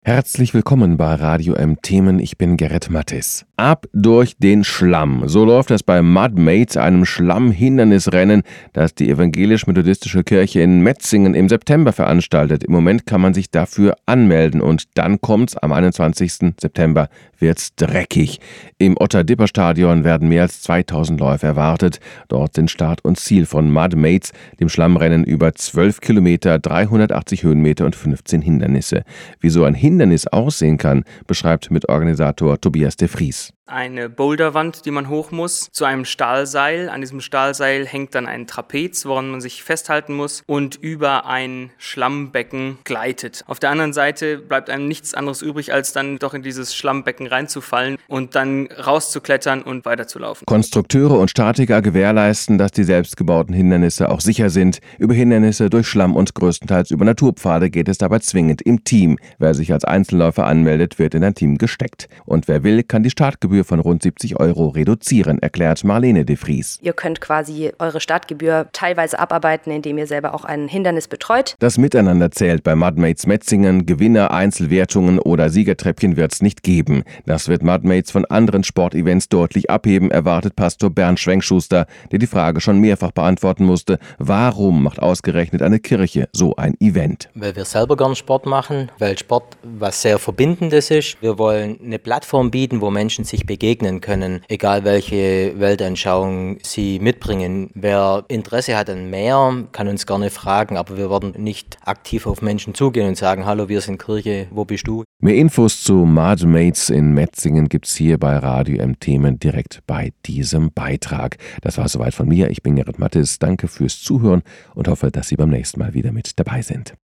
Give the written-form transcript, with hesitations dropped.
Herzlich willkommen bei Radio M Themen. Ich bin Gerrit Mattis. Ab durch den Schlamm. So läuft es bei Mudmates, einem Schlammhindernisrennen, das die evangelisch-methodistische Kirche in Metzingen im September veranstaltet. Im Moment kann man sich dafür anmelden und dann kommt's am 21. September wird's dreckig. Im Otter-Dipper-Stadion werden mehr als 2000 Läufer erwartet. Dort sind Start und Ziel von Mudmates, dem Schlammrennen über 12 Kilometer, 380 Höhenmeter und 15 Hindernisse. Wie so ein Hindernis aussehen kann, beschreibt Mitorganisator Tobias de Vries. Eine Boulderwand, die man hoch muss, zu einem Stahlseil. An diesem Stahlseil hängt dann ein Trapez, woran man sich festhalten muss und über ein Schlammbecken gleitet. Auf der anderen Seite bleibt einem nichts anderes übrig, als dann doch in dieses Schlammbecken reinzufallen und dann rauszuklettern und weiterzulaufen. Konstrukteure und Statiker gewährleisten, dass die selbstgebauten Hindernisse auch sicher sind. Über Hindernisse durch Schlamm und größtenteils über Naturpfade geht es dabei zwingend im Team. Wer sich als Einzelläufer anmeldet, wird in ein Team gesteckt. Und wer will, kann die Startgebühr von rund 70 € reduzieren, erklärt Marlene de Vries. Ihr könnt quasi eure Startgebühr teilweise abarbeiten, indem ihr selber auch ein Hindernis betreut. Das Miteinander zählt bei Mudmates Metzingen. Gewinner, Einzelwertungen oder Siegertreppchen wird es nicht geben. Das wird Mudmates von anderen Sportevents deutlich abheben, erwartet Pastor Bernd Schwenkschuster, der die Frage schon mehrfach beantworten musste: Warum macht ausgerechnet eine Kirche so ein Event? Weil wir selber gern Sport machen, weil Sport was sehr Verbindendes ist. Wir wollen eine Plattform bieten, wo Menschen sich begegnen können, egal welche Weltanschauung sie mitbringen. Wer Interesse hat an mehr, kann uns gerne fragen, aber wir werden nicht aktiv auf Menschen zugehen und sagen: Hallo, wir sind Kirche, wo bist du? Mehr Infos zu Mudmates in Metzingen gibt's hier bei Radio M Themen direkt bei diesem Beitrag. Das war soweit von mir. Ich bin Gerrit Mattis. Danke fürs Zuhören und hoffe, dass Sie beim nächsten Mal wieder mit dabei sind.